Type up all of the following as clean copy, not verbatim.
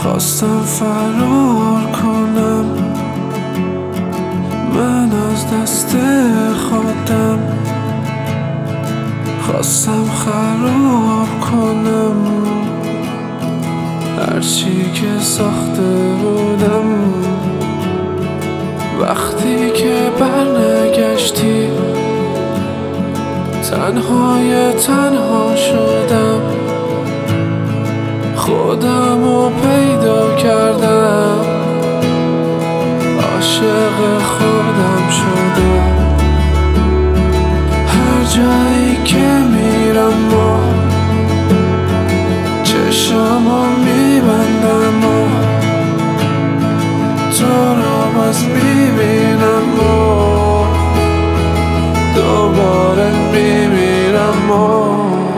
خواستم فرار کنم من از دست خودم، خواستم خراب کنم هرچی که ساخته بودم. وقتی که برنگشتی تنها شدم، خودمو پیدا کردم، عاشق خودم شدم. هر جایی که میرم و چشمو میبندم و تو رو باز میبینم و دوباره میمیرم و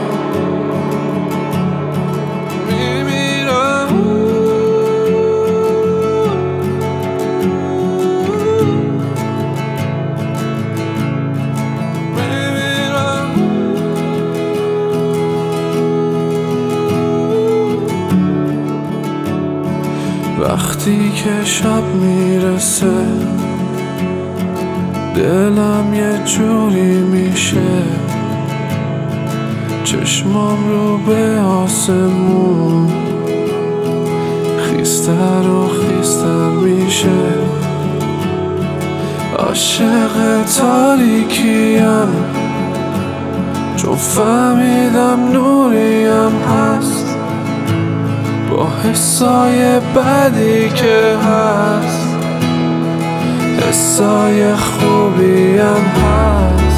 وقتی که شب میرسه دلم یه جوری میشه، چشمام رو به آسمون خیستر و خیستر میشه. عاشق تاریکیم چون فهمیدم نوریم هست، با حسای بدی که هست حسای خوبیم هست.